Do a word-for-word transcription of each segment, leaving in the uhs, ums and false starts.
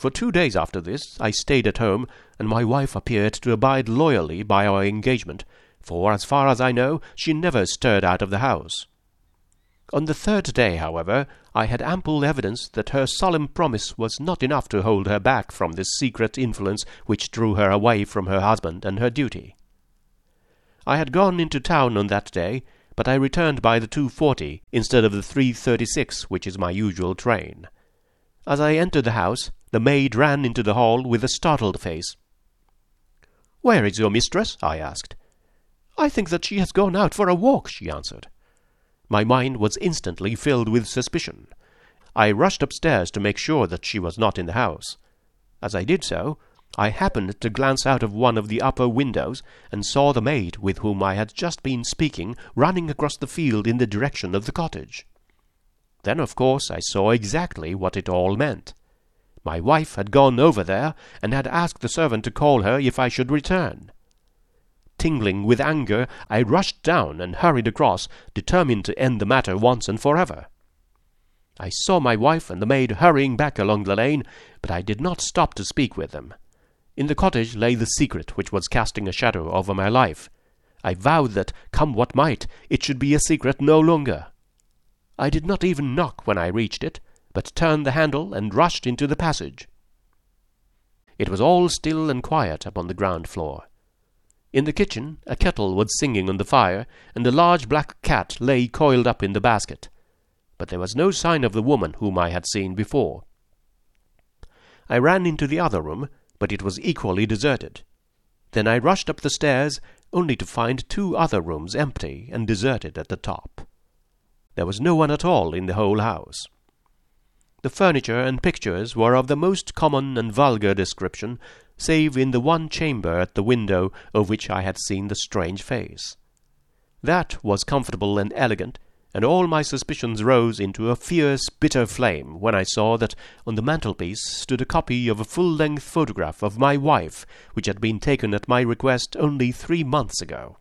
For two days after this I stayed at home, and my wife appeared to abide loyally by our engagement, for, as far as I know, she never stirred out of the house. On the third day, however, I had ample evidence that her solemn promise was not enough to hold her back from this secret influence which drew her away from her husband and her duty. I had gone into town on that day, but I returned by the two forty instead of the three thirty-six, which is my usual train. As I entered the house, the maid ran into the hall with a startled face. "Where is your mistress?" I asked. "I think that she has gone out for a walk," she answered. My mind was instantly filled with suspicion. I rushed upstairs to make sure that she was not in the house. As I did so, I happened to glance out of one of the upper windows, and saw the maid with whom I had just been speaking running across the field in the direction of the cottage. Then, of course, I saw exactly what it all meant. My wife had gone over there, and had asked the servant to call her if I should return. Tingling with anger, I rushed down and hurried across, determined to end the matter once and forever. I saw my wife and the maid hurrying back along the lane, but I did not stop to speak with them. In the cottage lay the secret which was casting a shadow over my life. I vowed that, come what might, it should be a secret no longer. I did not even knock when I reached it, but turned the handle and rushed into the passage. It was all still and quiet upon the ground floor. In the kitchen a kettle was singing on the fire, and a large black cat lay coiled up in the basket. But there was no sign of the woman whom I had seen before. I ran into the other room, but it was equally deserted. Then I rushed up the stairs, only to find two other rooms empty and deserted at the top. There was no one at all in the whole house. The furniture and pictures were of the most common and vulgar description, save in the one chamber at the window of which I had seen the strange face. That was comfortable and elegant, and all my suspicions rose into a fierce, bitter flame when I saw that on the mantelpiece stood a copy of a full-length photograph of my wife, which had been taken at my request only three months ago.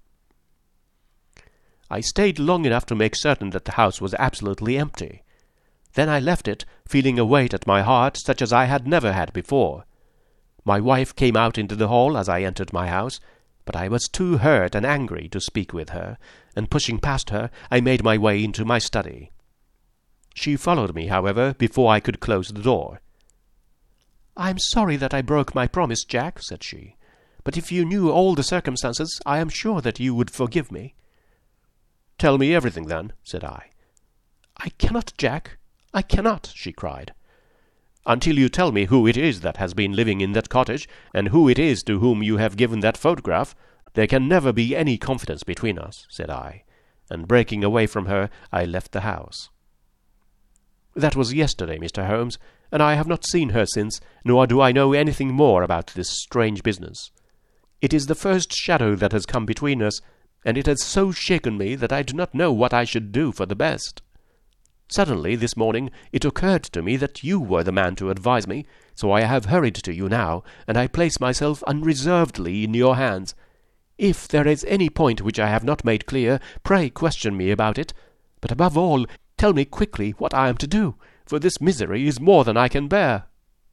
I stayed long enough to make certain that the house was absolutely empty. Then I left it, feeling a weight at my heart such as I had never had before. My wife came out into the hall as I entered my house, but I was too hurt and angry to speak with her, and pushing past her, I made my way into my study. She followed me, however, before I could close the door. "I am sorry that I broke my promise, Jack," said she, "but if you knew all the circumstances, I am sure that you would forgive me." "Tell me everything, then," said I. "I cannot, Jack, I cannot," she cried. "Until you tell me who it is that has been living in that cottage, and who it is to whom you have given that photograph, there can never be any confidence between us," said I, and breaking away from her, I left the house. That was yesterday, Mister Holmes, and I have not seen her since, nor do I know anything more about this strange business. It is the first shadow that has come between us, and it has so shaken me that I do not know what I should do for the best. Suddenly, this morning, it occurred to me that you were the man to advise me, so I have hurried to you now, and I place myself unreservedly in your hands. If there is any point which I have not made clear, pray question me about it, but above all, tell me quickly what I am to do, for this misery is more than I can bear."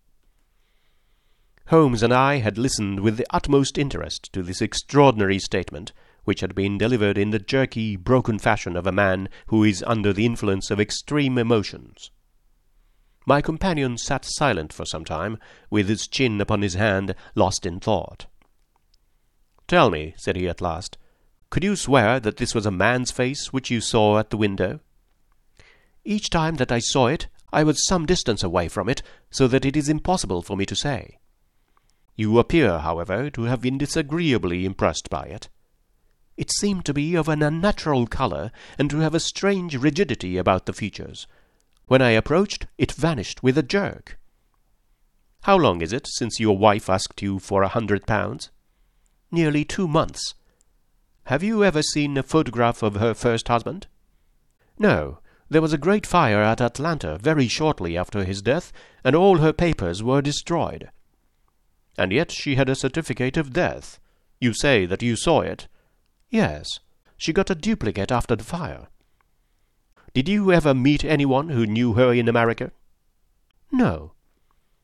Holmes and I had listened with the utmost interest to this extraordinary statement, which had been delivered in the jerky, broken fashion of a man who is under the influence of extreme emotions. My companion sat silent for some time, with his chin upon his hand, lost in thought. "Tell me," said he at last, "could you swear that this was a man's face which you saw at the window?" "Each time that I saw it, I was some distance away from it, so that it is impossible for me to say." "You appear, however, to have been disagreeably impressed by it." "It seemed to be of an unnatural colour, and to have a strange rigidity about the features. When I approached, it vanished with a jerk." "How long is it since your wife asked you for a hundred pounds?" "Nearly two months." "Have you ever seen a photograph of her first husband?" "No. There was a great fire at Atlanta very shortly after his death, and all her papers were destroyed." "And yet she had a certificate of death. You say that you saw it?" "Yes. She got a duplicate after the fire." "Did you ever meet anyone who knew her in America?" "No."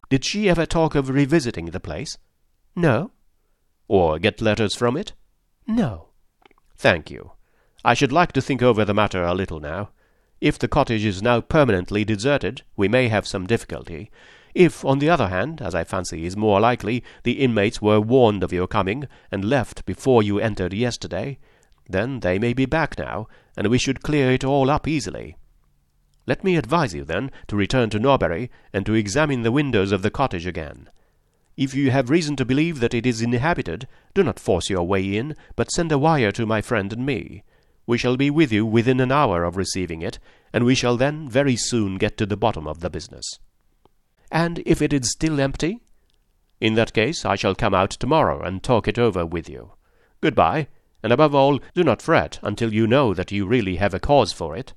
Did she ever talk of revisiting the place? No. Or get letters from it? No. Thank you. I should like to think over the matter a little now. If the cottage is now permanently deserted, we may have some difficulty. If, on the other hand, as I fancy is more likely, the inmates were warned of your coming, and left before you entered yesterday, then they may be back now, and we should clear it all up easily. Let me advise you, then, to return to Norbury, and to examine the windows of the cottage again. If you have reason to believe that it is inhabited, do not force your way in, but send a wire to my friend and me. We shall be with you within an hour of receiving it, and we shall then very soon get to the bottom of the business. And if it is still empty? In that case I shall come out tomorrow and talk it over with you. Good-bye, and above all, do not fret until you know that you really have a cause for it.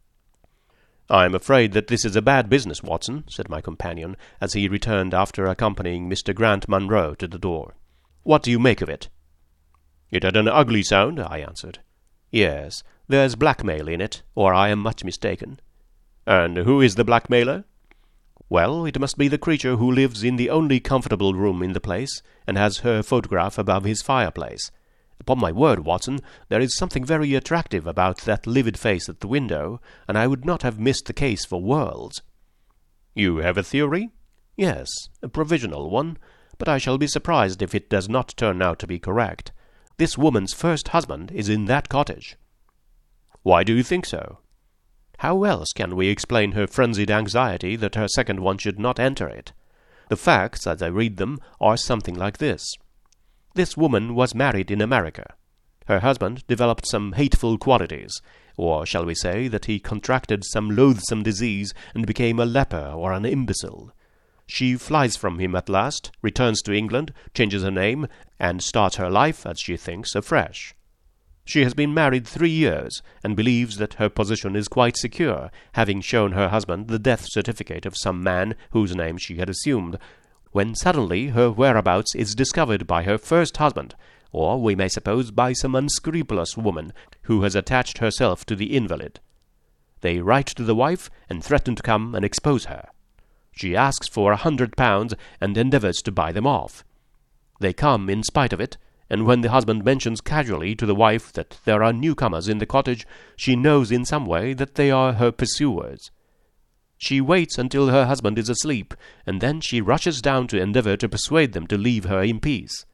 I am afraid that this is a bad business, Watson, said my companion, as he returned after accompanying Mister Grant Munro to the door. What do you make of it? It had an ugly sound, I answered. Yes, there's blackmail in it, or I am much mistaken. And who is the blackmailer? Well, it must be the creature who lives in the only comfortable room in the place, and has her photograph above his fireplace. Upon my word, Watson, there is something very attractive about that livid face at the window, and I would not have missed the case for worlds. You have a theory? Yes, a provisional one, but I shall be surprised if it does not turn out to be correct. This woman's first husband is in that cottage. Why do you think so? How else can we explain her frenzied anxiety that her second one should not enter it? The facts, as I read them, are something like this. This woman was married in America. Her husband developed some hateful qualities, or shall we say that he contracted some loathsome disease and became a leper or an imbecile. She flies from him at last, returns to England, changes her name, and starts her life, as she thinks, afresh. She has been married three years, and believes that her position is quite secure, having shown her husband the death certificate of some man whose name she had assumed, when suddenly her whereabouts is discovered by her first husband, or we may suppose by some unscrupulous woman who has attached herself to the invalid. They write to the wife and threaten to come and expose her. She asks for a hundred pounds and endeavours to buy them off. They come in spite of it, and when the husband mentions casually to the wife that there are newcomers in the cottage, she knows in some way that they are her pursuers. She waits until her husband is asleep, and then she rushes down to endeavour to persuade them to leave her in peace.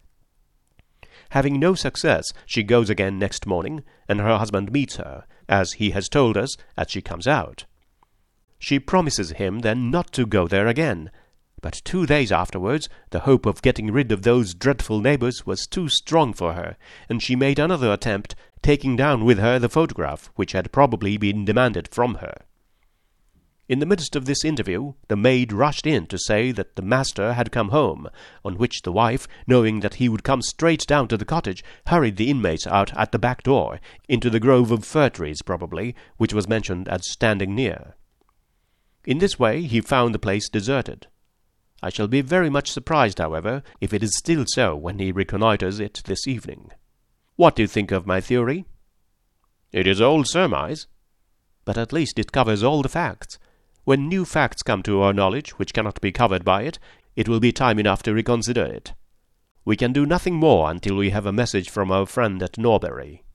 Having no success, she goes again next morning, and her husband meets her, as he has told us, as she comes out. She promises him then not to go there again, but two days afterwards the hope of getting rid of those dreadful neighbours was too strong for her, and she made another attempt, taking down with her the photograph which had probably been demanded from her. In the midst of this interview, the maid rushed in to say that the master had come home, on which the wife, knowing that he would come straight down to the cottage, hurried the inmates out at the back door, into the grove of fir trees probably, which was mentioned as standing near. In this way he found the place deserted. I shall be very much surprised, however, if it is still so when he reconnoitres it this evening. What do you think of my theory? It is old surmise, but at least it covers all the facts. When new facts come to our knowledge which cannot be covered by it, it will be time enough to reconsider it. We can do nothing more until we have a message from our friend at Norbury.